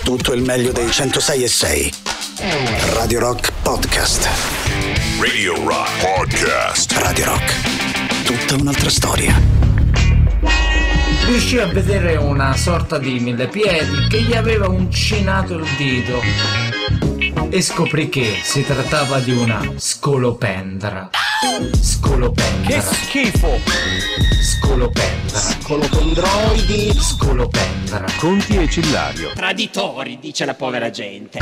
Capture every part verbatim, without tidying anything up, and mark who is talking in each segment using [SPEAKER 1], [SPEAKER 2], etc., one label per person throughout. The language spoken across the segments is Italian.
[SPEAKER 1] tutto il meglio dei centosei e sei. Radio Rock Podcast.
[SPEAKER 2] Radio Rock Podcast.
[SPEAKER 1] Radio Rock. Tutta un'altra storia.
[SPEAKER 3] Riuscì a vedere una sorta di millepiedi che gli aveva uncinato il dito e scoprì che si trattava di una scolopendra. Scolopendra.
[SPEAKER 4] Che schifo!
[SPEAKER 3] Scolopendra.
[SPEAKER 4] Scolopendroidi.
[SPEAKER 3] Scolopendra.
[SPEAKER 5] Conti e Cillario.
[SPEAKER 4] Traditori, dice la povera gente.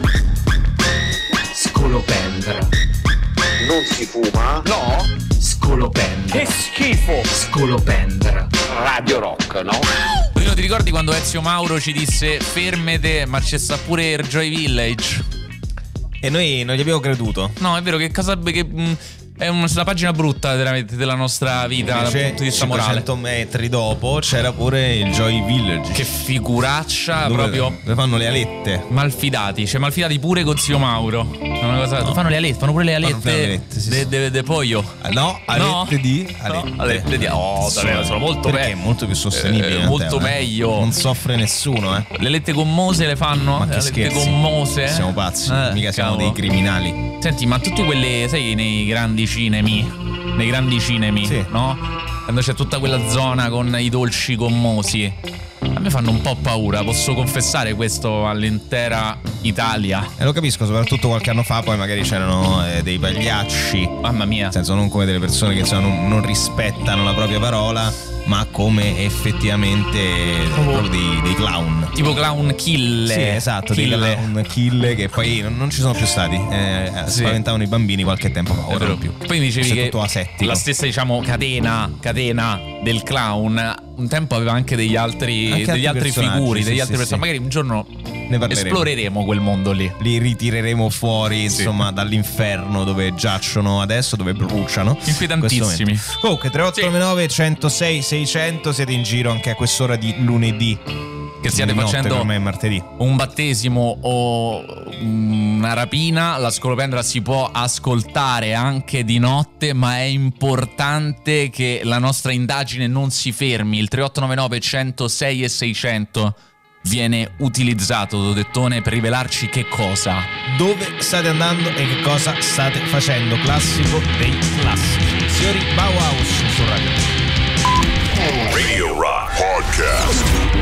[SPEAKER 3] Scolopendra.
[SPEAKER 6] Non si fuma?
[SPEAKER 4] No?
[SPEAKER 3] Scolopendra.
[SPEAKER 4] Che schifo!
[SPEAKER 3] Scolopendra.
[SPEAKER 6] Radio Rock, no?
[SPEAKER 7] Io ti ricordi quando Ezio Mauro ci disse fermete, ma c'è sta pure il Joy Village?
[SPEAKER 8] E noi non gli abbiamo creduto.
[SPEAKER 7] No, è vero, che cosa che mh, è una, una pagina brutta veramente della nostra vita dal punto di vista morale.
[SPEAKER 8] cinquecento metri dopo c'era pure il Joy Village.
[SPEAKER 7] Che figuraccia,
[SPEAKER 8] dove,
[SPEAKER 7] proprio
[SPEAKER 8] dove fanno le alette.
[SPEAKER 7] Malfidati, cioè malfidati pure con zio Mauro. È una cosa, no. Fanno le alette, fanno pure le alette,
[SPEAKER 8] le alette sì,
[SPEAKER 7] de,
[SPEAKER 8] sì.
[SPEAKER 7] de, de pollo.
[SPEAKER 8] Ah, no, alette
[SPEAKER 7] no?
[SPEAKER 8] di alette.
[SPEAKER 7] No, alette di oh, sono, sono molto
[SPEAKER 8] perché
[SPEAKER 7] meglio.
[SPEAKER 8] è molto più sostenibile,
[SPEAKER 7] eh, molto
[SPEAKER 8] te,
[SPEAKER 7] meglio.
[SPEAKER 8] Non soffre nessuno, eh.
[SPEAKER 7] Le alette gommose le fanno?
[SPEAKER 8] Ma
[SPEAKER 7] le
[SPEAKER 8] che
[SPEAKER 7] alette
[SPEAKER 8] scherzi.
[SPEAKER 7] gommose?
[SPEAKER 8] Siamo pazzi,
[SPEAKER 7] eh,
[SPEAKER 8] mica siamo
[SPEAKER 7] cavolo.
[SPEAKER 8] dei criminali.
[SPEAKER 7] Senti, ma tutte quelle, sai, nei grandi cinemi, nei grandi cinemi,
[SPEAKER 8] sì.
[SPEAKER 7] no? Quando c'è tutta quella zona con i dolci gommosi, a me fanno un po' paura, posso confessare questo all'intera Italia.
[SPEAKER 8] E lo capisco, soprattutto qualche anno fa poi magari c'erano eh, dei pagliacci.
[SPEAKER 7] Mamma mia.
[SPEAKER 8] Nel senso, non come delle persone che insomma, non, non rispettano la propria parola, ma come effettivamente proprio dei, dei clown.
[SPEAKER 7] Tipo clown kill.
[SPEAKER 8] Sì, esatto,
[SPEAKER 7] kill.
[SPEAKER 8] dei clown kill che poi non, non ci sono più stati. Eh,
[SPEAKER 7] Sì.
[SPEAKER 8] Spaventavano i bambini qualche tempo fa,
[SPEAKER 7] È
[SPEAKER 8] ora
[SPEAKER 7] vero.
[SPEAKER 8] non più.
[SPEAKER 7] Poi mi dicevi
[SPEAKER 8] Questo è
[SPEAKER 7] che
[SPEAKER 8] tutto asettico.
[SPEAKER 7] la stessa, diciamo, catena, catena del clown un tempo aveva anche degli altri,
[SPEAKER 8] Anche
[SPEAKER 7] degli altri
[SPEAKER 8] altri
[SPEAKER 7] figuri,
[SPEAKER 8] sì,
[SPEAKER 7] degli
[SPEAKER 8] sì,
[SPEAKER 7] altri
[SPEAKER 8] sì,
[SPEAKER 7] personaggi.
[SPEAKER 8] sì.
[SPEAKER 7] Magari un giorno
[SPEAKER 8] Ne parleremo.
[SPEAKER 7] esploreremo quel mondo lì.
[SPEAKER 8] Li ritireremo fuori, insomma, dall'inferno dove giacciono adesso, dove bruciano.
[SPEAKER 7] Inquietantissimi.
[SPEAKER 8] In questo momento. Comunque tre otto nove nove, centosei, seicento, siete in giro anche a quest'ora di lunedì.
[SPEAKER 7] Che stiate
[SPEAKER 8] Notte
[SPEAKER 7] facendo
[SPEAKER 8] per me è martedì.
[SPEAKER 7] un battesimo o una rapina, la scolopendra si può ascoltare anche di notte, ma è importante che la nostra indagine non si fermi. Il tre otto nove nove, centosei e seicento viene utilizzato, Dodettone, per rivelarci che cosa.
[SPEAKER 8] Dove state andando e che cosa state facendo? Classico dei classici. Signori Bauhaus su Radio.
[SPEAKER 2] Radio Rock Podcast.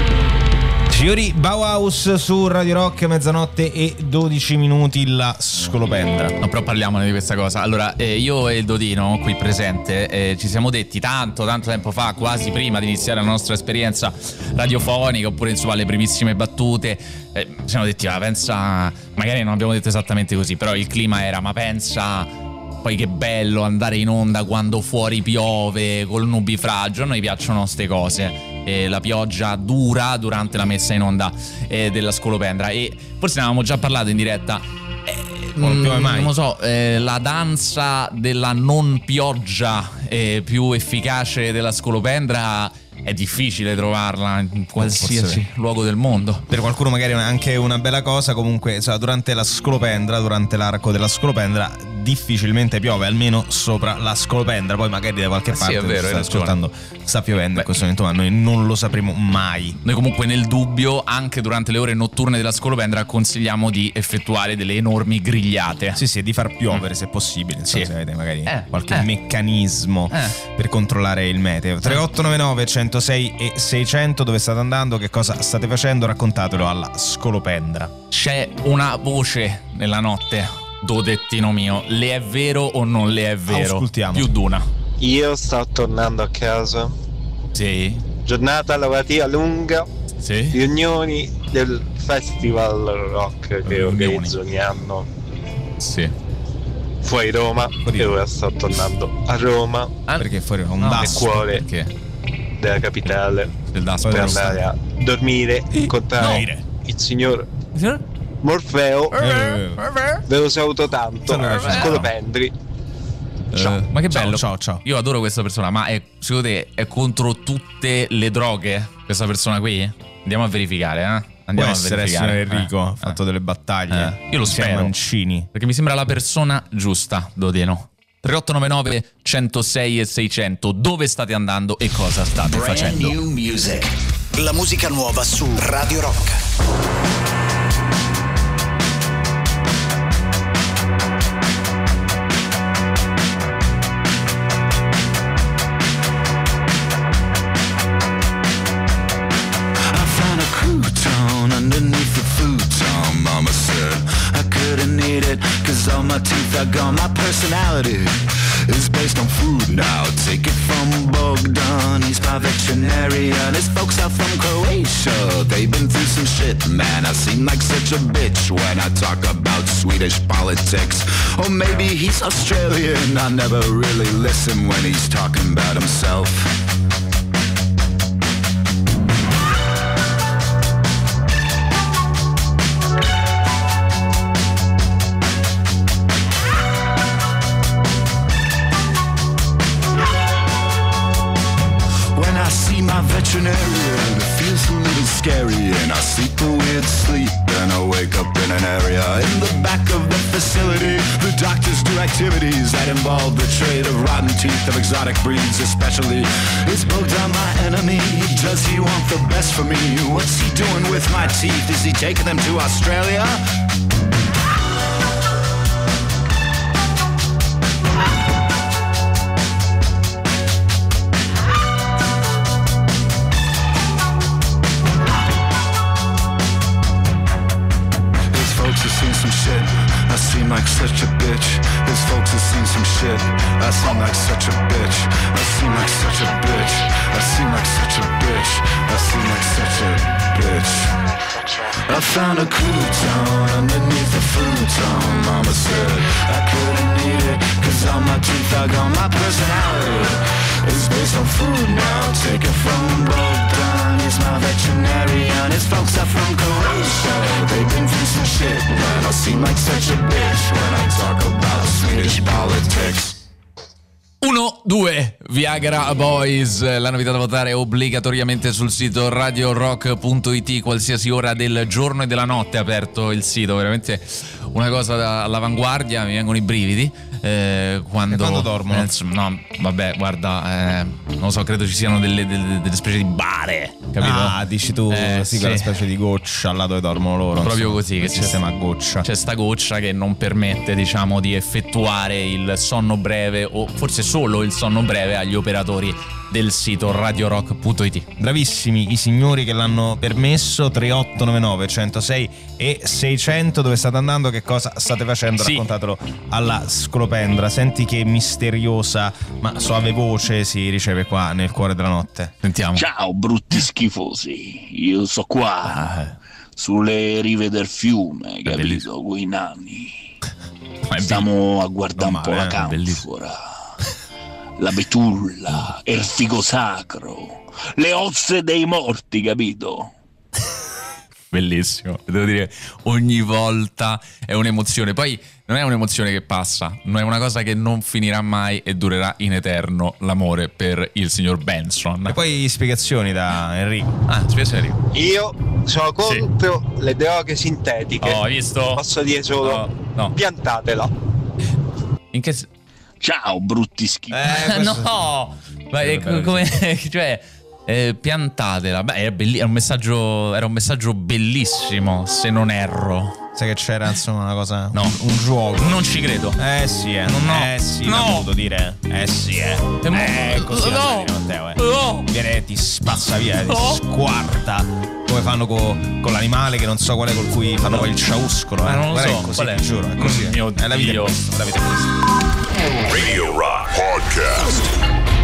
[SPEAKER 8] Signori Bauhaus su Radio Rock, mezzanotte e dodici minuti, la scolopendra.
[SPEAKER 7] No, però parliamone di questa cosa. Allora, eh, io e il Dodino qui presente eh, ci siamo detti tanto, tanto tempo fa, quasi prima di iniziare la nostra esperienza radiofonica, oppure insomma le primissime battute, eh, ci siamo detti, ma pensa, magari non abbiamo detto esattamente così, però il clima era, ma pensa, poi che bello andare in onda quando fuori piove, col nubifragio, a noi piacciono ste cose. E la pioggia dura durante la messa in onda eh, della scolopendra, e forse ne avevamo già parlato in diretta. Eh,
[SPEAKER 8] Non piove mai.
[SPEAKER 7] Non lo so, eh, la danza della non pioggia eh, più efficace della scolopendra è difficile trovarla in qualsiasi
[SPEAKER 8] Forse.
[SPEAKER 7] luogo del mondo.
[SPEAKER 8] Per qualcuno magari è anche una bella cosa. Comunque, insomma, durante la scolopendra, durante l'arco della scolopendra, difficilmente piove, almeno sopra la scolopendra. Poi magari da qualche
[SPEAKER 7] Eh sì,
[SPEAKER 8] parte
[SPEAKER 7] è vero,
[SPEAKER 8] sta
[SPEAKER 7] hai ragione.
[SPEAKER 8] ascoltando, sta piovendo
[SPEAKER 7] Beh.
[SPEAKER 8] in questo momento, ma noi non lo sapremo mai.
[SPEAKER 7] Noi comunque nel dubbio, anche durante le ore notturne della scolopendra, consigliamo di effettuare delle enormi grigliate.
[SPEAKER 8] Sì, sì, di far piovere se possibile. Insomma,
[SPEAKER 7] Sì.
[SPEAKER 8] se avete magari
[SPEAKER 7] Eh,
[SPEAKER 8] qualche
[SPEAKER 7] eh.
[SPEAKER 8] meccanismo
[SPEAKER 7] Eh.
[SPEAKER 8] per controllare il meteo. tre otto nove nove, centosei e seicento, dove state andando, che cosa state facendo, raccontatelo alla scolopendra.
[SPEAKER 7] C'è una voce nella notte, Dodettino mio, le è vero o non le è vero?
[SPEAKER 8] Ascoltiamo.
[SPEAKER 7] Più d'una.
[SPEAKER 6] Io sto tornando a casa.
[SPEAKER 7] Sì,
[SPEAKER 6] Giornata lavorativa lunga.
[SPEAKER 7] sì.
[SPEAKER 6] Riunioni del Festival Rock che
[SPEAKER 7] Riunioni.
[SPEAKER 6] organizzo ogni anno
[SPEAKER 7] Sì.
[SPEAKER 6] fuori Roma.
[SPEAKER 8] Fuori
[SPEAKER 6] E
[SPEAKER 8] Roma.
[SPEAKER 6] ora sto tornando a Roma,
[SPEAKER 7] Ah,
[SPEAKER 8] Perché fuori un
[SPEAKER 7] no,
[SPEAKER 8] dasso.
[SPEAKER 6] nel cuore
[SPEAKER 7] perché?
[SPEAKER 6] della capitale,
[SPEAKER 7] Del Daspo.
[SPEAKER 6] per
[SPEAKER 8] Poi lo
[SPEAKER 6] andare a dormire, incontrare
[SPEAKER 8] no.
[SPEAKER 6] il signor Morfeo.
[SPEAKER 8] Eh,
[SPEAKER 6] Ve lo saluto tanto.
[SPEAKER 8] Ciao, ciao.
[SPEAKER 6] Scolopendri. Ciao.
[SPEAKER 7] Eh, ma che
[SPEAKER 8] Ciao,
[SPEAKER 7] bello.
[SPEAKER 8] ciao, ciao.
[SPEAKER 7] Io adoro questa persona, ma è, secondo te è contro tutte le droghe questa persona qui? Andiamo a verificare, eh?
[SPEAKER 8] Può
[SPEAKER 7] Andiamo a
[SPEAKER 8] essere
[SPEAKER 7] verificare.
[SPEAKER 8] signor Enrico,
[SPEAKER 7] Eh,
[SPEAKER 8] ha fatto
[SPEAKER 7] eh.
[SPEAKER 8] delle battaglie.
[SPEAKER 7] Eh, io lo
[SPEAKER 8] insieme a
[SPEAKER 7] spero.
[SPEAKER 8] Mancini.
[SPEAKER 7] Perché mi sembra la persona giusta, Dodeno. tre otto nove nove, centosei e seicento. Dove state andando e cosa state
[SPEAKER 1] Brand
[SPEAKER 7] facendo?
[SPEAKER 1] new music. La musica nuova su Radio Rock.
[SPEAKER 5] my teeth are gone. My personality is based on food now. Take it from Bogdan, he's my veterinarian. His folks are from Croatia, they've been through some shit, man. I seem like such a bitch when I talk about Swedish politics. Or maybe he's Australian, I never really listen when he's talking about himself. Veterinarian, it feels a little scary, and I sleep a weird sleep and I wake up in an area in the back of the facility. The doctors do activities that involve the trade of rotten teeth of exotic breeds especially. Is Bogdan my enemy? Does he want the best for me? What's he doing with my teeth? Is he taking them to Australia? I seem like such a bitch. His folks have seen some shit. I seem like such a bitch. I seem like such a bitch. I seem like such a bitch. I seem like such a bitch. I found a crouton underneath the futon. Mama said I couldn't eat it, cause all my teeth are gone. My personality is based on food now. Take it from Bogdan, he's my veterinarian. His folks are from Croatia, they've been through some shit, man. I seem like such a bitch when I talk about Swedish politics.
[SPEAKER 7] uno, due, Viagra Boys, la novità da votare obbligatoriamente sul sito radio rock punto it, qualsiasi ora del giorno e della notte è aperto il sito, veramente una cosa da, all'avanguardia, mi vengono i brividi. Eh, quando,
[SPEAKER 8] quando dormono?
[SPEAKER 7] Eh, no, vabbè, guarda, eh, non lo so, credo ci siano delle, delle, delle specie di bare, capito?
[SPEAKER 8] Ah, dici tu,
[SPEAKER 7] eh,
[SPEAKER 8] sì,
[SPEAKER 7] sì,
[SPEAKER 8] quella specie di goccia là dove dormono loro.
[SPEAKER 7] Proprio
[SPEAKER 8] insomma,
[SPEAKER 7] così, che c'è,
[SPEAKER 8] sistema goccia.
[SPEAKER 7] C'è sta goccia che non permette, diciamo, di effettuare il sonno breve, o forse solo il sonno breve, agli operatori del sito radio rock punto it.
[SPEAKER 8] Bravissimi i signori che l'hanno permesso. Tre otto nove nove centosei e seicento. Dove state andando? Che cosa state facendo?
[SPEAKER 7] Sì.
[SPEAKER 8] Raccontatelo alla Scolopendra. Senti che misteriosa ma suave voce si riceve qua nel cuore della notte.
[SPEAKER 7] Sentiamo.
[SPEAKER 9] Ciao brutti schifosi, io so qua
[SPEAKER 7] Ah,
[SPEAKER 9] sulle rive del fiume, capito,
[SPEAKER 7] bellissimo.
[SPEAKER 9] con i nani.
[SPEAKER 7] Ma è
[SPEAKER 9] Stiamo a guardare
[SPEAKER 8] Non
[SPEAKER 9] un po'
[SPEAKER 8] male,
[SPEAKER 9] la
[SPEAKER 8] eh,
[SPEAKER 7] bellissimo.
[SPEAKER 9] canfora, la betulla, il figo sacro, le ossa dei morti, capito?
[SPEAKER 7] Bellissimo, devo dire, ogni volta è un'emozione. Poi non è un'emozione che passa, non è una cosa che non finirà mai e durerà in eterno, l'amore per il signor Benson.
[SPEAKER 8] E poi spiegazioni da Enrico.
[SPEAKER 7] Ah, spiegazioni.
[SPEAKER 6] Io sono contro sì. le droghe sintetiche.
[SPEAKER 7] Oh, hai visto?
[SPEAKER 6] Posso dire solo
[SPEAKER 7] No, no.
[SPEAKER 6] piantatela.
[SPEAKER 7] In che s-
[SPEAKER 9] Ciao brutti schifosi.
[SPEAKER 8] Eh, questo-
[SPEAKER 7] no, ma è
[SPEAKER 8] Bello,
[SPEAKER 7] come, cioè, eh, piantatela. Beh, era, belli- era un messaggio, era un messaggio bellissimo, se non erro.
[SPEAKER 8] Sai che c'era insomma una cosa,
[SPEAKER 7] No.
[SPEAKER 8] un, un gioco.
[SPEAKER 7] Non ci credo.
[SPEAKER 8] Eh sì, eh.
[SPEAKER 7] No.
[SPEAKER 8] Eh sì,
[SPEAKER 7] No.
[SPEAKER 8] l'ha voluto dire. Eh sì, eh. Eh, così
[SPEAKER 7] No.
[SPEAKER 8] va bene, Matteo, eh.
[SPEAKER 7] No.
[SPEAKER 8] Viene, ti spazza via, ti
[SPEAKER 7] No.
[SPEAKER 8] squarta. Come fanno co- con l'animale che non so qual è, col cui fanno poi il ciauscolo. Eh.
[SPEAKER 7] Ma non lo
[SPEAKER 8] Guarda,
[SPEAKER 7] so,
[SPEAKER 8] è così,
[SPEAKER 7] qual è?
[SPEAKER 8] ti giuro, è così.
[SPEAKER 7] Mm, mio
[SPEAKER 8] è la vita è
[SPEAKER 7] Dio.
[SPEAKER 8] questa, la vita è questa.
[SPEAKER 2] Radio Rock Podcast.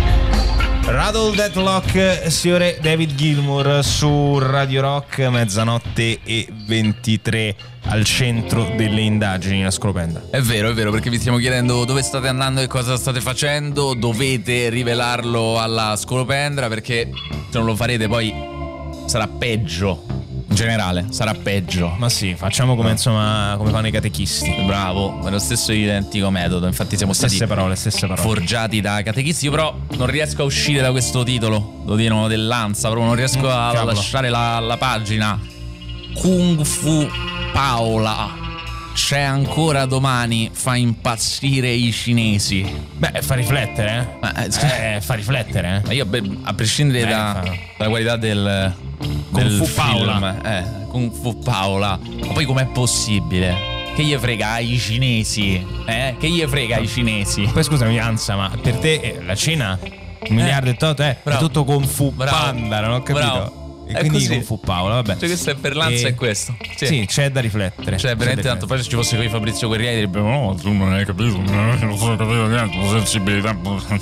[SPEAKER 8] Rattle Deadlock, signore David Gilmour su Radio Rock, mezzanotte e ventitré, al centro delle indagini, la Scolopendra.
[SPEAKER 7] È vero, è vero, perché vi stiamo chiedendo dove state andando e cosa state facendo. Dovete rivelarlo alla Scolopendra, perché se non lo farete poi sarà peggio. In generale, sarà peggio.
[SPEAKER 8] Ma sì, facciamo come insomma come fanno i catechisti.
[SPEAKER 7] Bravo, è lo stesso identico metodo. Infatti siamo
[SPEAKER 8] Stesse
[SPEAKER 7] stati
[SPEAKER 8] parole, stesse parole.
[SPEAKER 7] forgiati da catechisti. Io però non riesco a uscire da questo titolo, lo dicono dell'Ansa, proprio non riesco a
[SPEAKER 8] Mm, cavolo.
[SPEAKER 7] lasciare la, la pagina. Kung Fu Paola. C'è ancora domani, fa impazzire i cinesi.
[SPEAKER 8] Beh, fa riflettere,
[SPEAKER 7] Ma,
[SPEAKER 8] eh.
[SPEAKER 7] eh,
[SPEAKER 8] Eh, fa riflettere, eh.
[SPEAKER 7] Ma io, beh, a prescindere
[SPEAKER 8] Eh,
[SPEAKER 7] da,
[SPEAKER 8] fa-
[SPEAKER 7] dalla qualità del,
[SPEAKER 8] Kung
[SPEAKER 7] del
[SPEAKER 8] Fu
[SPEAKER 7] film,
[SPEAKER 8] Paola.
[SPEAKER 7] eh, Kung Fu Paola, ma poi com'è possibile? Che gli frega ai cinesi? Eh? Che gli frega ai cinesi?
[SPEAKER 8] Poi scusami, Anza, ma per te eh, la Cina un miliardo e tot eh, è
[SPEAKER 7] bravo.
[SPEAKER 8] tutto Kung Fu
[SPEAKER 7] Bravo.
[SPEAKER 8] Panda, non ho capito.
[SPEAKER 7] Bravo.
[SPEAKER 8] E quindi
[SPEAKER 7] così.
[SPEAKER 8] con fu Paola, vabbè.
[SPEAKER 7] Cioè, questo è per l'ansia,
[SPEAKER 8] E-
[SPEAKER 7] è questo. Sì.
[SPEAKER 8] Sì, c'è da riflettere.
[SPEAKER 7] Cioè,
[SPEAKER 8] C'è
[SPEAKER 7] veramente
[SPEAKER 8] da
[SPEAKER 7] tanto. Poi se ci fosse qui Fabrizio Guerrieri direbbe: no, tu non hai capito, non sono capito niente, sensibilità.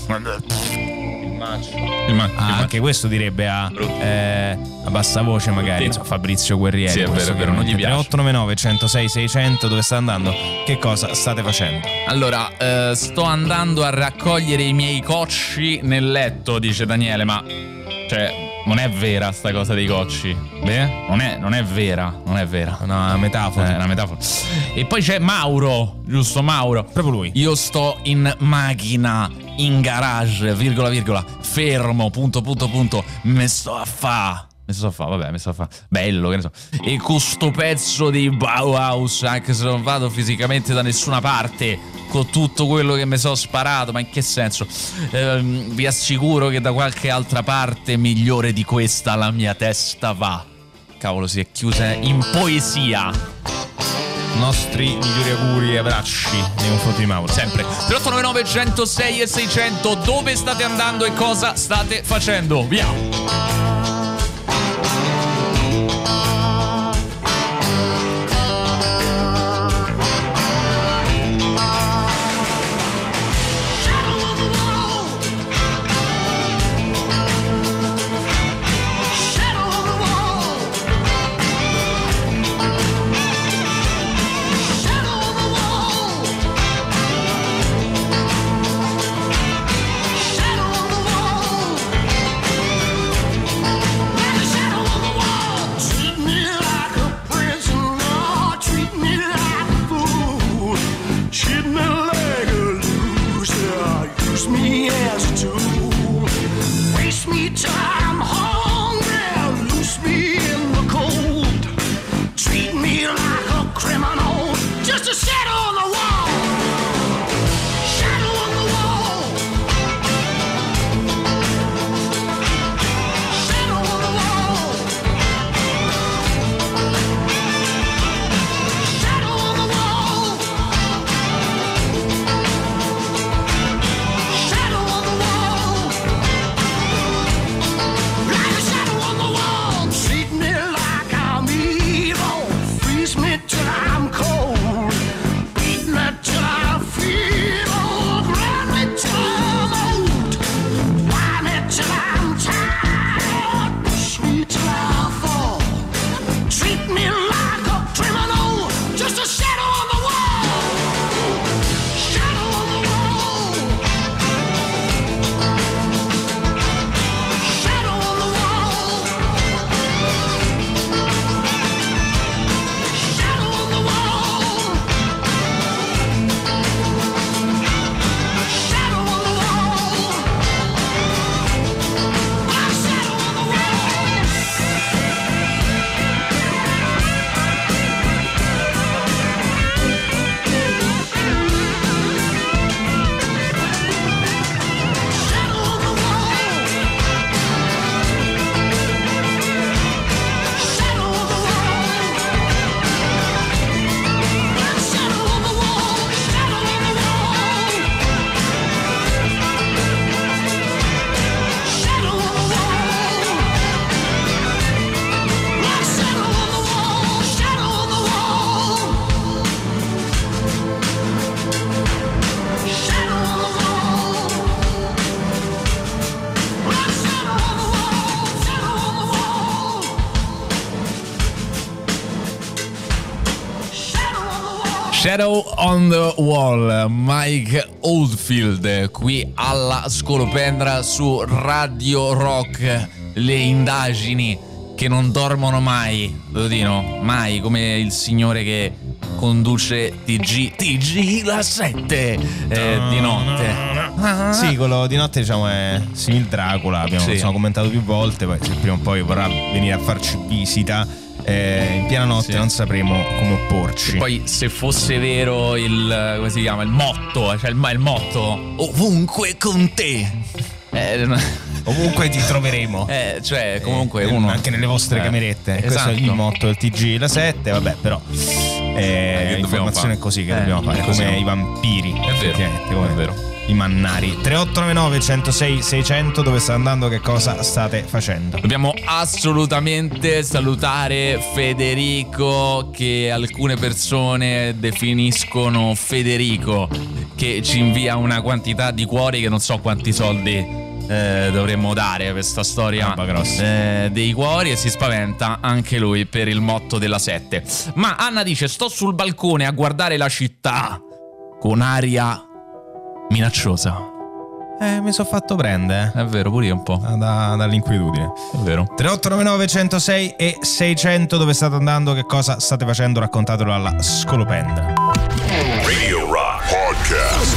[SPEAKER 7] Immagino.
[SPEAKER 8] Ah, anche questo direbbe a, eh, a bassa voce magari,
[SPEAKER 7] Sì.
[SPEAKER 8] insomma, Fabrizio Guerrieri.
[SPEAKER 7] Sì, è
[SPEAKER 8] questo
[SPEAKER 7] vero, è vero, non gli
[SPEAKER 8] chiaramente.
[SPEAKER 7] piace.
[SPEAKER 8] tre otto nove nove uno zero sei sei zero zero, dove sta andando? Che cosa state facendo?
[SPEAKER 7] Allora, eh, sto andando a raccogliere i miei cocci nel letto, dice Daniele, ma cioè non è vera sta cosa dei cocci. Beh, non è, non è vera, non è vera.
[SPEAKER 8] Una metafora.
[SPEAKER 7] È una metafora. E poi c'è Mauro, giusto Mauro?
[SPEAKER 8] Proprio lui.
[SPEAKER 7] Io sto in macchina, in garage, virgola virgola, fermo, punto punto punto, me sto a fa. Me sto a fa, vabbè, me sto a fa. Bello, che ne so. E con sto pezzo di Bauhaus, anche se non vado fisicamente da nessuna parte, con tutto quello che mi sono sparato, ma in che senso? Ehm, vi assicuro che da qualche altra parte migliore di questa la mia testa va. Cavolo, si è chiusa in poesia.
[SPEAKER 8] Nostri migliori auguri e abbracci nei confronti di Mauro.
[SPEAKER 7] Sempre tre otto nove nove uno zero sei e seicento. Dove state andando e cosa state facendo? Via. Shadow on the Wall, Mike Oldfield qui alla Scolopendra su Radio Rock, le indagini che non dormono mai, Dodino, mai, come il signore che conduce T G T G la sette eh, di notte.
[SPEAKER 8] Sì, quello di notte diciamo è simil Dracula, abbiamo
[SPEAKER 7] Sì.
[SPEAKER 8] insomma, commentato più volte, poi se prima o poi vorrà venire a farci visita eh, in piena notte
[SPEAKER 7] Sì.
[SPEAKER 8] non sapremo come opporci.
[SPEAKER 7] Poi se fosse vero il, come si chiama, il motto, cioè il, il motto ovunque con te, eh,
[SPEAKER 8] Ovunque ti troveremo.
[SPEAKER 7] eh, cioè comunque
[SPEAKER 8] Eh,
[SPEAKER 7] uno
[SPEAKER 8] anche nelle vostre
[SPEAKER 7] eh,
[SPEAKER 8] camerette. Questo
[SPEAKER 7] esatto.
[SPEAKER 8] è il motto del T G la sette, vabbè, però Eh,
[SPEAKER 7] che
[SPEAKER 8] informazione
[SPEAKER 7] dobbiamo
[SPEAKER 8] così che
[SPEAKER 7] Eh,
[SPEAKER 8] dobbiamo fare,
[SPEAKER 7] è così.
[SPEAKER 8] come i vampiri.
[SPEAKER 7] È vero,
[SPEAKER 8] effettivamente, come
[SPEAKER 7] è vero.
[SPEAKER 8] i mannari. tre otto nove nove uno zero sei sei zero zero, dove sta andando, che cosa state facendo?
[SPEAKER 7] Dobbiamo assolutamente salutare Federico, che alcune persone definiscono Federico, che ci invia una quantità di cuori che non so quanti soldi eh, dovremmo dare a questa storia eh, dei cuori, e si spaventa anche lui per il motto della sette. Ma Anna dice: sto sul balcone a guardare la città con aria minacciosa.
[SPEAKER 8] Eh, mi sono fatto prendere.
[SPEAKER 7] È vero, pure io un po'.
[SPEAKER 8] Da, dall'inquietudine.
[SPEAKER 7] È vero.
[SPEAKER 8] tre otto nove nove uno zero sei e sei zero zero, dove state andando, che cosa state facendo, raccontatelo alla Scolopendra.
[SPEAKER 2] Radio Rock Podcast.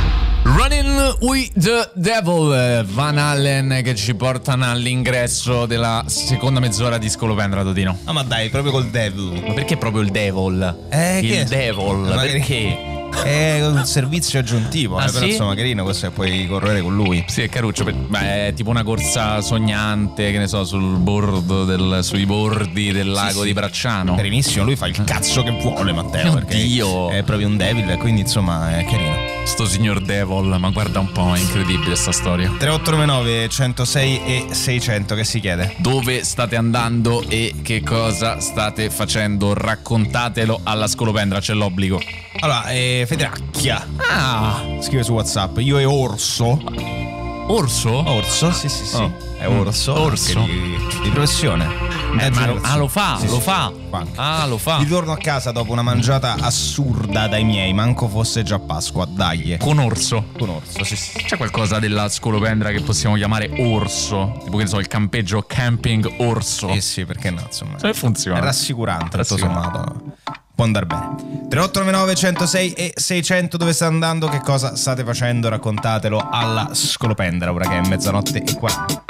[SPEAKER 7] Running with the Devil, Van Halen, che ci portano all'ingresso della seconda mezz'ora di Scolopendra, Totino.
[SPEAKER 8] Ah, ma dai, proprio col Devil.
[SPEAKER 7] Ma perché proprio il Devil?
[SPEAKER 8] Eh,
[SPEAKER 7] il
[SPEAKER 8] che
[SPEAKER 7] Devil,
[SPEAKER 8] magari...
[SPEAKER 7] perché?
[SPEAKER 8] È un servizio aggiuntivo,
[SPEAKER 7] Ah,
[SPEAKER 8] eh, però
[SPEAKER 7] sì?
[SPEAKER 8] insomma carino, questo è, puoi correre con lui.
[SPEAKER 7] Sì, è caruccio. Beh, è tipo una corsa sognante, che ne so, sul bordo del, sui bordi del lago
[SPEAKER 8] Sì, sì.
[SPEAKER 7] di Bracciano.
[SPEAKER 8] Carinissimo, lui fa il cazzo che vuole, Matteo, perché
[SPEAKER 7] Oddio.
[SPEAKER 8] è proprio un devil, quindi insomma è carino.
[SPEAKER 7] Sto signor Devil, ma guarda un po', è incredibile sta storia.
[SPEAKER 8] tre otto nove nove uno zero sei e sei zero zero, che si chiede?
[SPEAKER 7] Dove state andando e che cosa state facendo? Raccontatelo alla Scolopendra, c'è l'obbligo.
[SPEAKER 8] Allora, eh, Federacchia
[SPEAKER 7] Ah,
[SPEAKER 8] scrive su WhatsApp: io e Orso.
[SPEAKER 7] Orso?
[SPEAKER 8] Orso? Sì, sì, sì.
[SPEAKER 7] Oh.
[SPEAKER 8] È Orso.
[SPEAKER 7] Mm. Orso.
[SPEAKER 8] anche Di, di professione.
[SPEAKER 7] Eh,
[SPEAKER 8] Mezzo
[SPEAKER 7] ma lo,
[SPEAKER 8] orso.
[SPEAKER 7] ah, lo fa,
[SPEAKER 8] Sì,
[SPEAKER 7] lo
[SPEAKER 8] sì.
[SPEAKER 7] fa.
[SPEAKER 8] Anche.
[SPEAKER 7] Ah, lo fa.
[SPEAKER 8] Ritorno a casa dopo una mangiata assurda dai miei, manco fosse già Pasqua, dai.
[SPEAKER 7] Con Orso.
[SPEAKER 8] Con Orso, sì, sì.
[SPEAKER 7] C'è qualcosa della Scolopendra che possiamo chiamare Orso? Tipo, che ne so, il campeggio camping Orso.
[SPEAKER 8] Sì, sì, perché no, insomma.
[SPEAKER 7] Come funziona?
[SPEAKER 8] È rassicurante, tutto
[SPEAKER 7] Rassicurante.
[SPEAKER 8] sommato. Può andare bene. tre otto nove nove uno zero sei e sei zero zero, dove sta andando, che cosa state facendo, raccontatelo alla Scolopendra, ora che è mezzanotte e quaranta.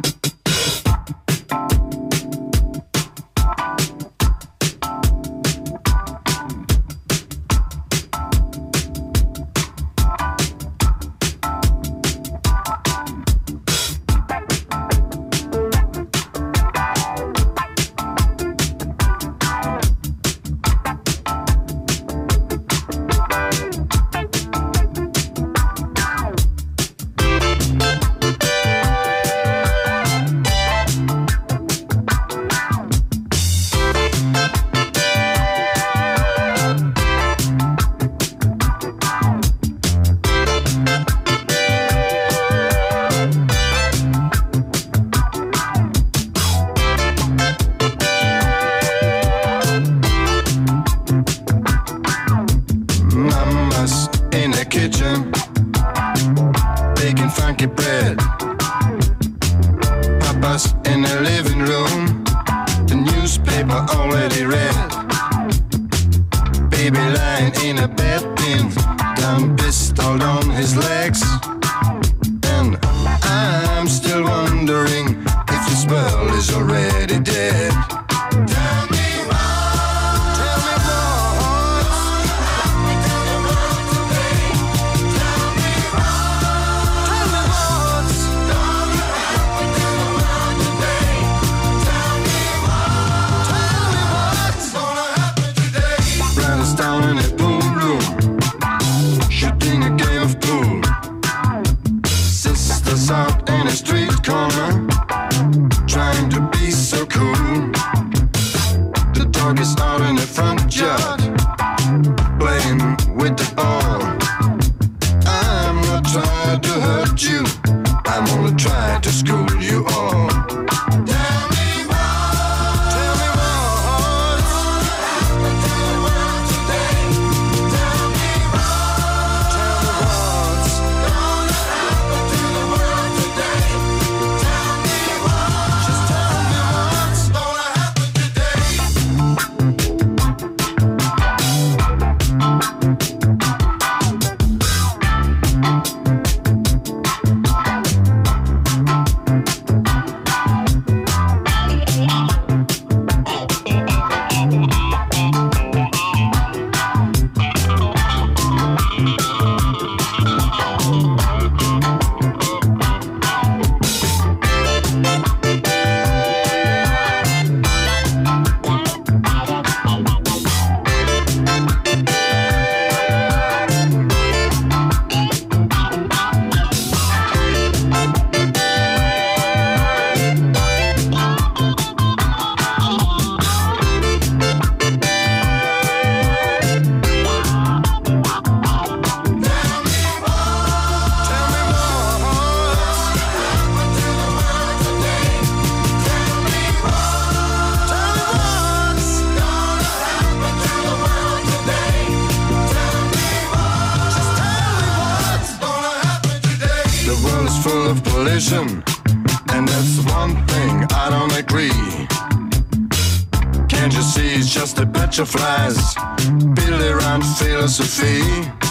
[SPEAKER 10] Mama's in the kitchen, baking funky bread. Papa's in the living room, the newspaper already read. Baby lying in a bed pin, gun pistol on his legs. And I'm still wondering if this world is already dead. Tell me why, tell me why. Tell me what's, tell me what's gonna happen today. Brothers down in the pool room, shooting a game of pool. Sisters out in a street corner, trying to be so cool. The dog is out in the front yard, playing with the ball. I'm not trying to hurt you, I'm only trying to school you all. Tell me why, tell me why. Tell me why today. Tell me why, tell me what's gonna happen to the world today. Tell me why, just tell me what's gonna happen today. collision, and that's one thing I don't agree. Can't you see it's just a batch of lies built around philosophy?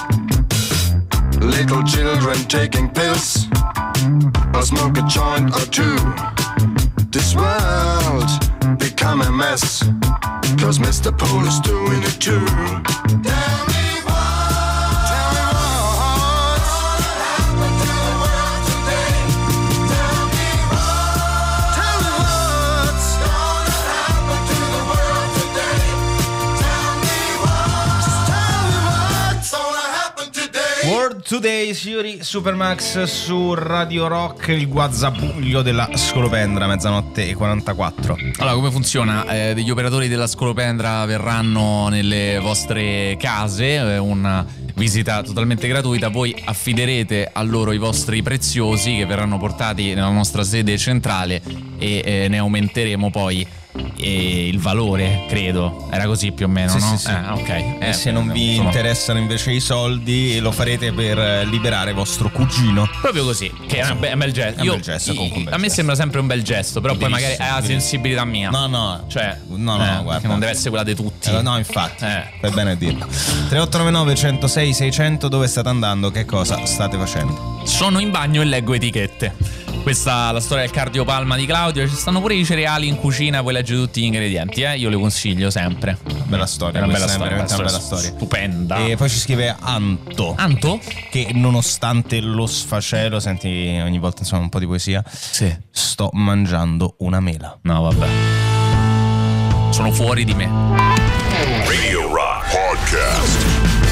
[SPEAKER 10] Little children taking pills or smoke a joint or two. This world become a mess, cause Mister Pole is doing it too. Tell me what, tell me what's gonna happen to the world today. Tell me what, tell me what's gonna happen to the world today. Tell me what, just tell me what's gonna happen today.
[SPEAKER 8] World Today, signori, Supermax su Radio Rock, il guazzabuglio della scolopendra, mezzanotte e quarantaquattro.
[SPEAKER 7] Allora, come funziona? Eh, degli operatori della scolopendra verranno nelle vostre case, eh, una visita totalmente gratuita, voi affiderete a loro i vostri preziosi che verranno portati nella nostra sede centrale e eh, ne aumenteremo poi e il valore, credo. Era così più o meno,
[SPEAKER 8] sì,
[SPEAKER 7] no?
[SPEAKER 8] Sì, sì.
[SPEAKER 7] Eh, ok.
[SPEAKER 8] E
[SPEAKER 7] eh,
[SPEAKER 8] se non vi
[SPEAKER 7] sono...
[SPEAKER 8] interessano invece i soldi, lo farete per liberare vostro cugino.
[SPEAKER 7] Proprio così, che è, una be- un bel gesto.
[SPEAKER 8] È un
[SPEAKER 7] Io,
[SPEAKER 8] bel gesto, comunque un bel
[SPEAKER 7] a me
[SPEAKER 8] gesto.
[SPEAKER 7] sembra sempre un bel gesto, però poi
[SPEAKER 8] Bellissimo,
[SPEAKER 7] magari è la
[SPEAKER 8] bellissimo.
[SPEAKER 7] sensibilità mia.
[SPEAKER 8] No, no,
[SPEAKER 7] Cioè,
[SPEAKER 8] no, no,
[SPEAKER 7] eh,
[SPEAKER 8] guarda,
[SPEAKER 7] che non deve essere quella di tutti.
[SPEAKER 8] Eh, no, infatti,
[SPEAKER 7] Eh.
[SPEAKER 8] fai bene a dirlo. tre otto nove nove uno zero sei sei zero zero, dove state andando? Che cosa state facendo?
[SPEAKER 7] Sono in bagno e leggo etichette. Questa è la storia del cardiopalma di Claudio. Ci stanno pure i cereali in cucina, puoi leggere tutti gli ingredienti, eh? Io le consiglio sempre.
[SPEAKER 8] Bella storia,
[SPEAKER 7] È una bella
[SPEAKER 8] questa
[SPEAKER 7] storia,
[SPEAKER 8] è veramente una
[SPEAKER 7] una
[SPEAKER 8] bella storia.
[SPEAKER 7] stupenda.
[SPEAKER 8] E poi ci scrive Anto.
[SPEAKER 7] Anto?
[SPEAKER 8] Che nonostante lo sfacelo, senti ogni volta insomma un po' di poesia.
[SPEAKER 7] Sì.
[SPEAKER 8] Sto mangiando una mela.
[SPEAKER 7] No, vabbè. Sono fuori di me.
[SPEAKER 2] Radio Rock Podcast.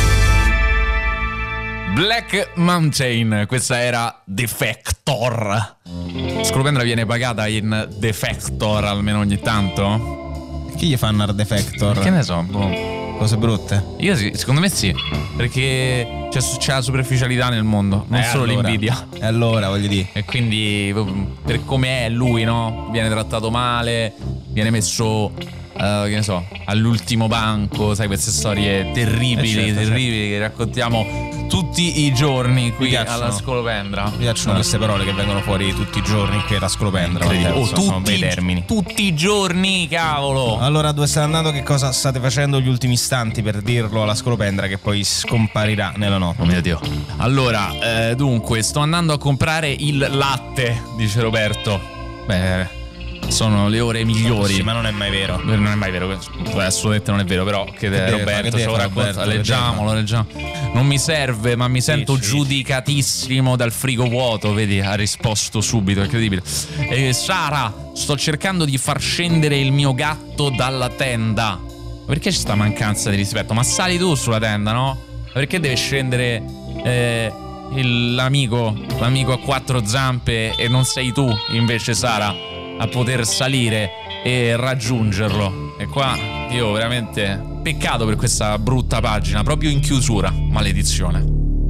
[SPEAKER 7] Black Mountain, questa era Defector. Scolopendra viene pagata in Defector almeno ogni tanto?
[SPEAKER 8] Chi gli fanno Art Defector?
[SPEAKER 7] Che ne so, boh.
[SPEAKER 8] Cose brutte?
[SPEAKER 7] Io sì, secondo me sì. Perché c'è, c'è la superficialità nel mondo, non
[SPEAKER 8] Eh,
[SPEAKER 7] solo
[SPEAKER 8] allora.
[SPEAKER 7] l'invidia.
[SPEAKER 8] E allora, voglio dire.
[SPEAKER 7] E quindi per come è lui, no? Viene trattato male, viene messo, uh, che ne so, all'ultimo banco, sai, queste storie terribili,
[SPEAKER 8] Eh, certo,
[SPEAKER 7] terribili
[SPEAKER 8] certo.
[SPEAKER 7] che raccontiamo tutti i giorni qui
[SPEAKER 8] piacciono.
[SPEAKER 7] alla Scolopendra.
[SPEAKER 8] Mi piacciono queste parole che vengono fuori tutti i giorni qui alla Scolopendra.
[SPEAKER 7] Incredibile.
[SPEAKER 8] Oh,
[SPEAKER 7] Oh,
[SPEAKER 8] sono
[SPEAKER 7] tutti,
[SPEAKER 8] bei termini.
[SPEAKER 7] tutti i giorni, cavolo.
[SPEAKER 8] Allora, dove state andando? Che cosa state facendo gli ultimi istanti per dirlo alla Scolopendra che poi scomparirà nella notte?
[SPEAKER 7] Oh mio Dio. Allora, eh, dunque, sto andando a comprare il latte, dice Roberto. Beh, sono le ore migliori.
[SPEAKER 8] Sì, ma non è mai vero.
[SPEAKER 7] Non è mai vero, beh, assolutamente non è vero, però che,
[SPEAKER 8] deve
[SPEAKER 7] Roberto
[SPEAKER 8] fare? Che
[SPEAKER 7] ce
[SPEAKER 8] deve
[SPEAKER 7] lo
[SPEAKER 8] fare
[SPEAKER 7] racconta,
[SPEAKER 8] Roberto? Che
[SPEAKER 7] leggiamolo, leggiamo. Non mi serve, ma mi sento
[SPEAKER 8] Dici.
[SPEAKER 7] giudicatissimo dal frigo vuoto, vedi, ha risposto subito, è incredibile. E Sara, sto cercando di far scendere il mio gatto dalla tenda. Perché c'è sta mancanza di rispetto? Ma sali tu sulla tenda, no? Perché deve scendere eh, il, l'amico, l'amico a quattro zampe e non sei tu invece, Sara, a poter salire e raggiungerlo? E qua io veramente peccato per questa brutta pagina, proprio in chiusura, maledizione.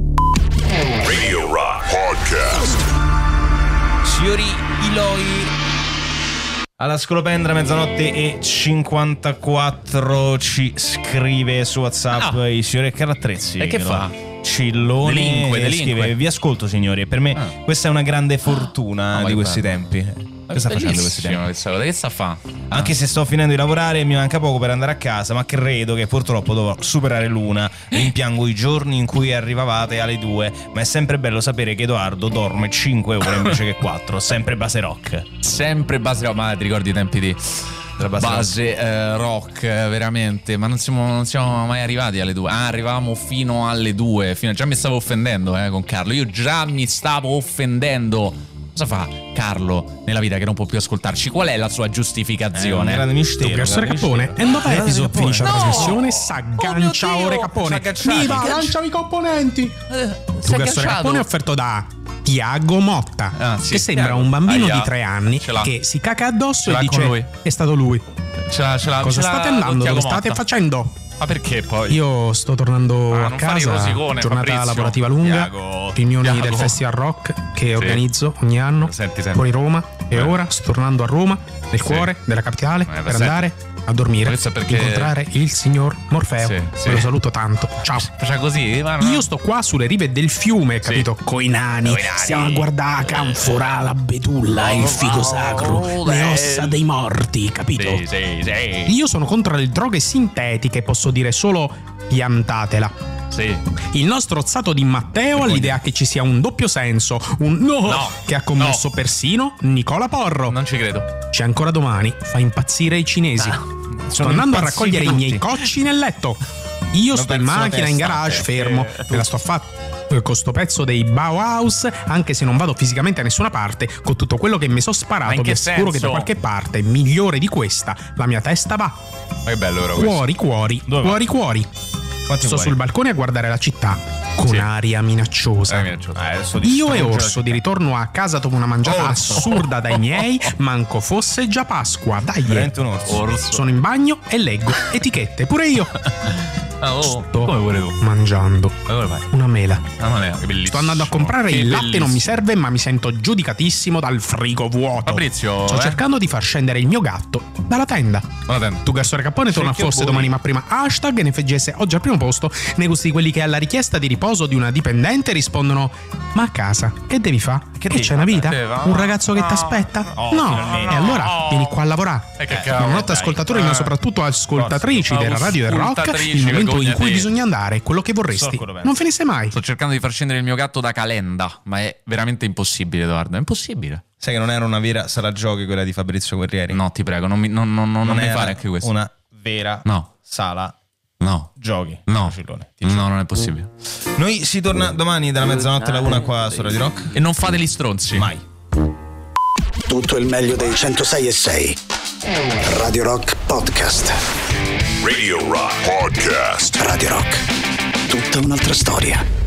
[SPEAKER 2] Radio Rock Podcast.
[SPEAKER 8] Signori Iloi, alla Scolopendra, mezzanotte e cinquantaquattro, ci scrive su WhatsApp
[SPEAKER 7] Ah.
[SPEAKER 8] il signore Carattrezzi.
[SPEAKER 7] E che
[SPEAKER 8] no?
[SPEAKER 7] fa?
[SPEAKER 8] Cillone.
[SPEAKER 7] Delinque, delinque.
[SPEAKER 8] Scrive: vi ascolto signori, per me
[SPEAKER 7] Ah.
[SPEAKER 8] questa è una grande fortuna
[SPEAKER 7] Ah, ma
[SPEAKER 8] di
[SPEAKER 7] che
[SPEAKER 8] questi
[SPEAKER 7] bello.
[SPEAKER 8] tempi. Che sta facendo questi tempi?
[SPEAKER 7] Questa cosa? Che sta a fa?
[SPEAKER 8] Anche se sto finendo di lavorare mi manca poco per andare a casa, ma credo che purtroppo dovrò superare l'una. Rimpiango i giorni in cui arrivavate alle due, ma è sempre bello sapere che Edoardo dorme cinque ore invece che quattro. Sempre base rock.
[SPEAKER 7] Sempre base rock, ma ti ricordi i tempi di
[SPEAKER 8] Della base,
[SPEAKER 7] base eh, rock, eh, veramente? Ma non siamo, non siamo mai arrivati alle due. Ah, arrivavamo fino alle due. Fino, già mi stavo offendendo eh, con Carlo. Io già mi stavo offendendo. Cosa fa Carlo nella vita che non può più ascoltarci? Qual è la sua giustificazione?
[SPEAKER 8] Eh, un grande mistero.
[SPEAKER 11] Professore
[SPEAKER 8] grande
[SPEAKER 11] Cappone,
[SPEAKER 8] mistero.
[SPEAKER 11] e dopo
[SPEAKER 8] Eh,
[SPEAKER 11] episodio
[SPEAKER 8] Cappone.
[SPEAKER 11] finisce la
[SPEAKER 7] No!
[SPEAKER 11] trasmissione, s'aggancia
[SPEAKER 7] Oh mio
[SPEAKER 11] ore
[SPEAKER 7] Dio!
[SPEAKER 11] Cappone.
[SPEAKER 7] S'agganciati.
[SPEAKER 11] Viva,
[SPEAKER 7] Agganciati.
[SPEAKER 11] lanciami i componenti.
[SPEAKER 7] Eh, sei
[SPEAKER 11] Professore
[SPEAKER 7] agganciato?
[SPEAKER 11] Cappone è offerto da Tiago Motta,
[SPEAKER 7] Ah, sì,
[SPEAKER 11] che sembra
[SPEAKER 7] Tiago.
[SPEAKER 11] un bambino
[SPEAKER 7] Aia.
[SPEAKER 11] di tre anni
[SPEAKER 7] Ce l'ha.
[SPEAKER 11] che si caca addosso
[SPEAKER 7] Ce
[SPEAKER 11] e
[SPEAKER 7] l'ha con lui.
[SPEAKER 11] dice: è stato lui.
[SPEAKER 7] Ce l'ha, ce l'ha,
[SPEAKER 11] Cosa
[SPEAKER 7] ce l'ha
[SPEAKER 11] state
[SPEAKER 7] con
[SPEAKER 11] andando?
[SPEAKER 7] Tiago
[SPEAKER 11] Dove state
[SPEAKER 7] Motta.
[SPEAKER 11] facendo?
[SPEAKER 7] Ma perché poi?
[SPEAKER 11] Io sto tornando
[SPEAKER 7] Ah,
[SPEAKER 11] a
[SPEAKER 7] non fare il
[SPEAKER 11] casa,
[SPEAKER 7] rosicone,
[SPEAKER 11] giornata
[SPEAKER 7] Fabrizio.
[SPEAKER 11] lavorativa lunga,
[SPEAKER 7] Iago.
[SPEAKER 11] riunioni
[SPEAKER 7] Iago.
[SPEAKER 11] del Festival Rock che
[SPEAKER 7] Sì.
[SPEAKER 11] organizzo ogni anno
[SPEAKER 7] Senti, senti.
[SPEAKER 11] fuori Roma e
[SPEAKER 7] Eh.
[SPEAKER 11] ora sto tornando a Roma, nel
[SPEAKER 7] Sì.
[SPEAKER 11] cuore della capitale,
[SPEAKER 7] Eh,
[SPEAKER 11] per
[SPEAKER 7] senti.
[SPEAKER 11] andare a dormire,
[SPEAKER 7] Questo è perché-
[SPEAKER 11] incontrare il signor Morfeo.
[SPEAKER 7] Sì,
[SPEAKER 11] Ve
[SPEAKER 7] sì.
[SPEAKER 11] lo saluto tanto. Ciao.
[SPEAKER 7] Faccia così, ma no.
[SPEAKER 11] Io sto qua sulle rive del fiume, capito? Coi nani.
[SPEAKER 7] Coi nani.
[SPEAKER 11] Stiamo a guardare la canfora, la betulla, il figo sacro, le ossa dei morti, capito?
[SPEAKER 7] Sì, sì, sì.
[SPEAKER 11] Io sono contro le droghe sintetiche, posso dire solo piantatela.
[SPEAKER 7] Sì.
[SPEAKER 11] Il nostro zzato di Matteo ha l'idea che ci sia un doppio senso, un no,
[SPEAKER 7] No,
[SPEAKER 11] che ha commesso
[SPEAKER 7] no.
[SPEAKER 11] persino Nicola Porro.
[SPEAKER 7] Non ci credo.
[SPEAKER 11] C'è ancora domani, fa impazzire i cinesi. Sto
[SPEAKER 7] sono
[SPEAKER 11] andando a
[SPEAKER 7] impazziti
[SPEAKER 11] raccogliere i miei
[SPEAKER 7] tutti.
[SPEAKER 11] cocci nel letto. Io sto in
[SPEAKER 8] penso
[SPEAKER 11] macchina, in
[SPEAKER 8] testa,
[SPEAKER 11] garage,
[SPEAKER 8] perché
[SPEAKER 11] fermo. Me la sto a fare con sto pezzo dei Bauhaus, anche se non vado fisicamente a nessuna parte, con tutto quello che mi sono
[SPEAKER 7] Ma
[SPEAKER 11] sparato,
[SPEAKER 7] in
[SPEAKER 11] vi
[SPEAKER 7] che
[SPEAKER 11] assicuro che da
[SPEAKER 7] senso?
[SPEAKER 11] qualche parte migliore di questa la mia testa va.
[SPEAKER 7] Ma che bello però questo.
[SPEAKER 11] Cuori, cuori,
[SPEAKER 8] Dove va?
[SPEAKER 11] cuori, cuori.
[SPEAKER 8] Quanti
[SPEAKER 11] Sto
[SPEAKER 8] vuoi?
[SPEAKER 11] sul balcone a guardare la città con
[SPEAKER 7] Sì.
[SPEAKER 11] aria minacciosa.
[SPEAKER 7] Eh, mi piace.
[SPEAKER 8] Eh, adesso
[SPEAKER 11] Io e
[SPEAKER 8] distrugge la
[SPEAKER 11] Orso di ritorno a casa dopo una mangiata
[SPEAKER 7] Orso.
[SPEAKER 11] assurda dai miei, manco fosse già Pasqua. Dai,
[SPEAKER 8] Veramente un orso.
[SPEAKER 7] Orso.
[SPEAKER 11] sono in bagno e leggo etichette, pure io.
[SPEAKER 7] Ah, oh.
[SPEAKER 11] Sto
[SPEAKER 7] Come vuole tu?
[SPEAKER 11] mangiando
[SPEAKER 7] Ma come fai?
[SPEAKER 11] una mela.
[SPEAKER 7] Ah, ma è- che bellissimo.
[SPEAKER 11] Sto andando a comprare
[SPEAKER 7] Che
[SPEAKER 11] il latte,
[SPEAKER 7] bellissimo.
[SPEAKER 11] non mi serve, ma mi sento giudicatissimo dal frigo vuoto.
[SPEAKER 7] Fabrizio,
[SPEAKER 11] Sto
[SPEAKER 7] eh?
[SPEAKER 11] cercando di far scendere il mio gatto dalla tenda.
[SPEAKER 7] Guarda, attento.
[SPEAKER 11] Tu, Gassore Cappone, torna
[SPEAKER 8] Cerchio
[SPEAKER 11] forse
[SPEAKER 8] voi.
[SPEAKER 11] domani, ma prima hashtag N F G S oggi al primo posto. Nei gusti di quelli che alla richiesta di riposo di una dipendente rispondono: ma a casa che devi fare? Che,
[SPEAKER 8] devi
[SPEAKER 11] c'è una
[SPEAKER 8] fare?
[SPEAKER 11] vita?
[SPEAKER 7] Deve fare?
[SPEAKER 11] Un ragazzo che
[SPEAKER 7] No.
[SPEAKER 11] ti aspetta?
[SPEAKER 8] Oh,
[SPEAKER 11] no.
[SPEAKER 8] finalmente.
[SPEAKER 11] E allora
[SPEAKER 7] No.
[SPEAKER 11] vieni qua a lavorare.
[SPEAKER 7] Eh, che
[SPEAKER 11] Ma
[SPEAKER 7] cavolo,
[SPEAKER 11] Buonanotte
[SPEAKER 7] dai.
[SPEAKER 11] ascoltatori, ma
[SPEAKER 7] Eh.
[SPEAKER 11] soprattutto ascoltatrici
[SPEAKER 7] Forza.
[SPEAKER 11] della radio del rock.
[SPEAKER 7] Ascoltatrici,
[SPEAKER 11] Il momento in cui
[SPEAKER 7] vergognati.
[SPEAKER 11] bisogna andare è quello che vorresti.
[SPEAKER 8] So quello penso.
[SPEAKER 11] Non finisse mai.
[SPEAKER 7] Sto cercando di far scendere il mio gatto da Calenda, ma è veramente impossibile, Edoardo. È impossibile.
[SPEAKER 8] Sai che non era una vera sala giochi quella di Fabrizio Guerrieri?
[SPEAKER 7] No, ti prego, non mi, non, non, non, non mi
[SPEAKER 8] era
[SPEAKER 7] fare anche questo.
[SPEAKER 8] una vera
[SPEAKER 7] No.
[SPEAKER 8] sala
[SPEAKER 7] No.
[SPEAKER 8] giochi.
[SPEAKER 7] No.
[SPEAKER 8] Cillone, ti giuro.
[SPEAKER 7] No, non è possibile.
[SPEAKER 8] Noi si torna domani dalla mezzanotte alla una qua su Radio Rock.
[SPEAKER 7] E non fate gli stronzi.
[SPEAKER 8] Mai.
[SPEAKER 1] Tutto il meglio dei centosei e sei. Radio Rock Podcast.
[SPEAKER 2] Radio Rock Podcast.
[SPEAKER 1] Radio Rock. Tutta un'altra storia.